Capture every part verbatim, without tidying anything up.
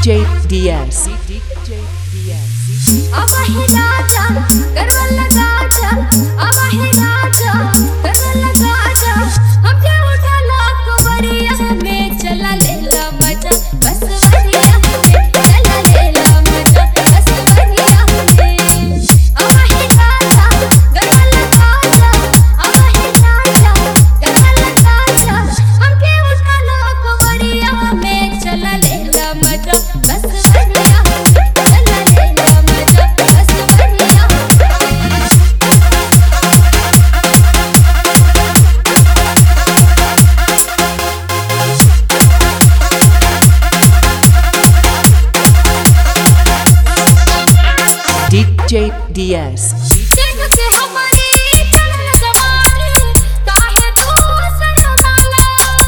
J D S D J D S अब है राजा गरबा लगा जा अब है राजा गरबा लगा जा हमके उठा ला कुंवरिया में चला लेला मजा बस वरिया में चला लेला मजा बस वरिया में अब है राजा गरबा लगा जा अब है राजा गरबा लगा जा हमके उठा ला कुंवरिया में चला लेला मजा बस वरिया में चला लेला मजा बस वरिया D J D S देख के हमारी चलल जवानी काहे तू शर्माला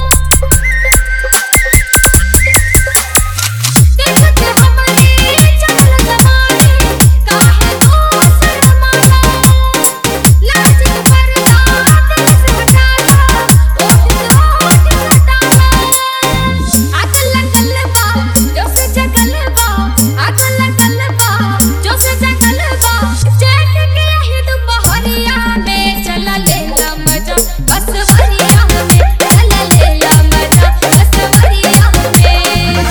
देख के हमारी चलल जवानी काहे तू शर्माला लाज के पर्दा दिल से हटा ला ओठ से ओठ हटाला आगल गलबा जो से जगलबा आगल गलबा जो से जगलबा चैट के ही दोपहरिया में चला लेला मजा बस वरिया में चला लेला मजा बस वरिया में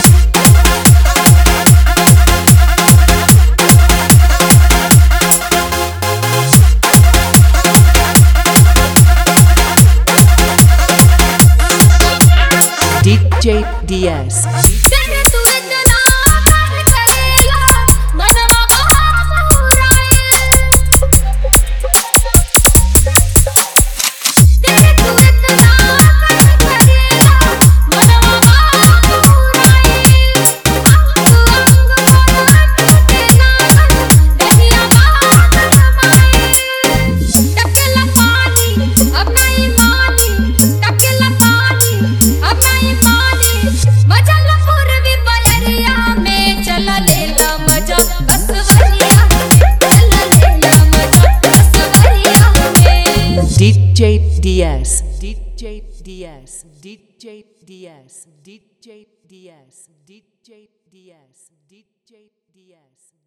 D J D S तेरे तू इतना प्यार करेला मनवा बाहुराए तेरे तू इतना प्यार करेला मनवा बाहुराए अंग अंग पर टूटे लागल देहिया बात रमाए टपकेला पानी अब नहीं मानी टपकेला पानी अब नहीं मानी मजा ला पूर्वी बयरिया में चला लेला मजा बस वरिया में चला लेला मजा बस वरिया में D J D S D J D S D J D S D J D S D J D S D J D S